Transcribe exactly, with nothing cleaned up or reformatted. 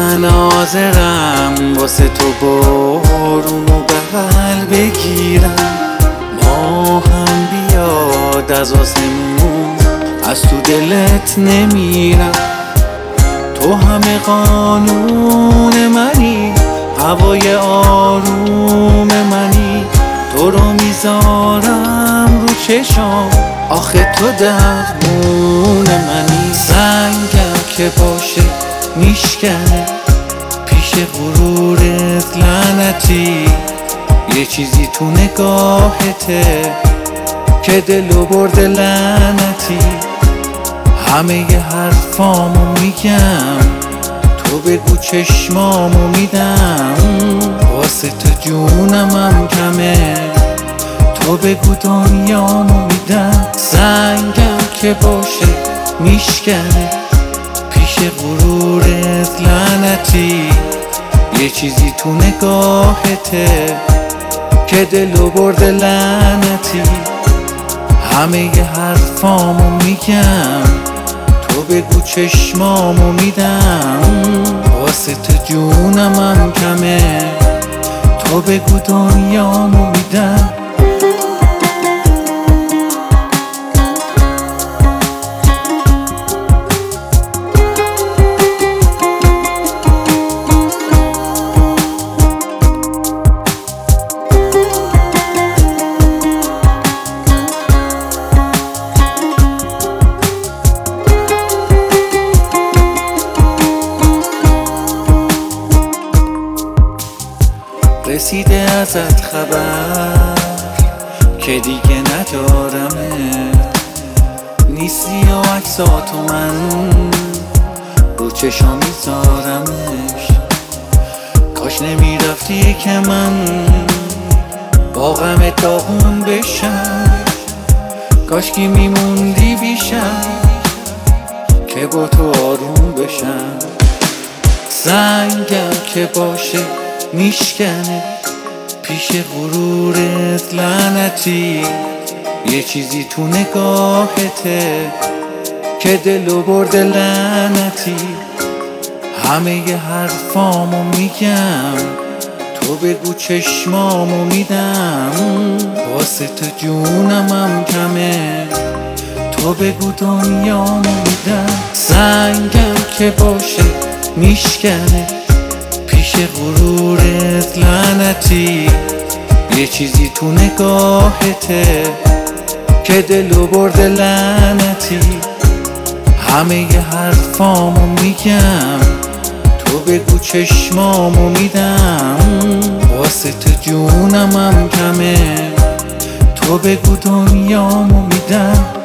من حاضرم واسه تو بارونو بغل بگیرم، ماهم بیاد از آسمون از تو دلت نمیرم. تو همه قانون منی، هوای آروم منی، تو رو میذارم رو چشام، آخه تو درمون منی. زنگم که باشه میشکنه پیش غرورت لعنتی، یه چیزی تو نگاهته که دلو برده لعنتی. همه ی حرفامو میگم، تو بگو چشمامو میدم، واسه تو جونمم کمه، تو بگو دنیامو میدم. زنگم که باشه میشکنه پیش غرورت لعنتی، یه چیزی تو نگاهته که دلو برده لعنتی. همه ی حرفامو میگم، تو بگو چشمامو میدم، واسه تو جونمم کمه، تو بگو دنیامو میدم. رسیده ازت خبر که دیگه ندارمه، نیستی و عکساتو من رو چشا میذارمش. کاش نمیرفتی که من با غم داغون بشم، کاش که میموندی بیشم که با تو آروم بشم. زنگم که باشه میشکنه پیش غرورت لعنتی، یه چیزی تو نگاهته که دلو برده لعنتی. همه ی حرفامو میگم، تو بگو چشمامو میدم، واسه تو جونمم کمه، تو بگو دنیامو میدم. زنگم که باشه میشکنه پیش غرورت لعنتی، یه چیزی تو نگاهته که دلو برده لعنتی. همه ی حرفامو میگم، تو بگو چشمامو میدم، واسه تو جونمم کمه، تو بگو دنیامو میدم.